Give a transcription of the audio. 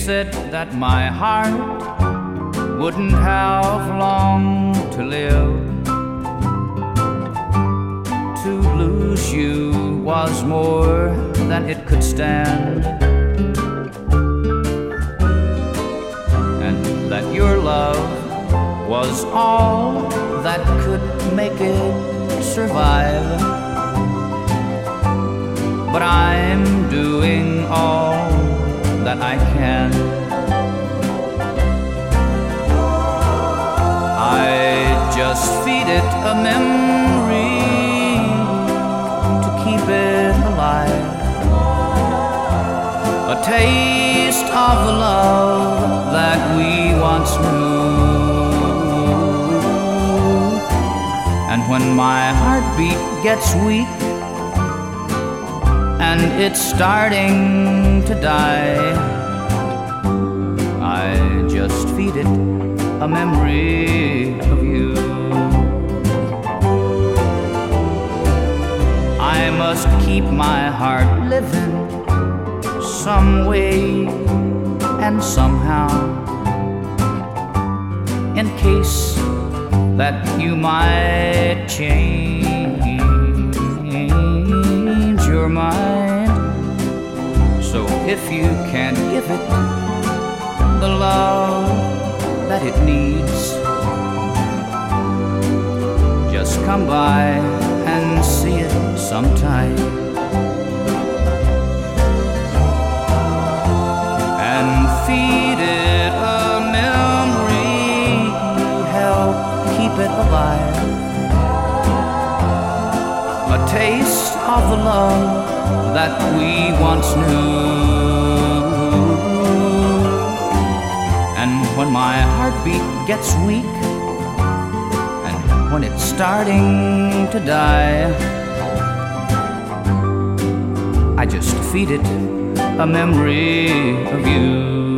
it that my heart wouldn't have long to live. To lose you was more than it could stand, and that your love was all that could make it survive. But I'm doing all that I can. I just feed it a memory to keep it alive, a taste of the love that we once knew. And when my heartbeat gets weak and it's starting to die, I just feed it a memory of you. I must keep my heart living some way and somehow, in case that you might change your mind. So if you can't give it the love that it needs, just come by and see it sometime, and feed it a memory, help keep it alive, a taste of the love that we once knew. And when my heartbeat gets weak and when it's starting to die, I just feed it a memory of you.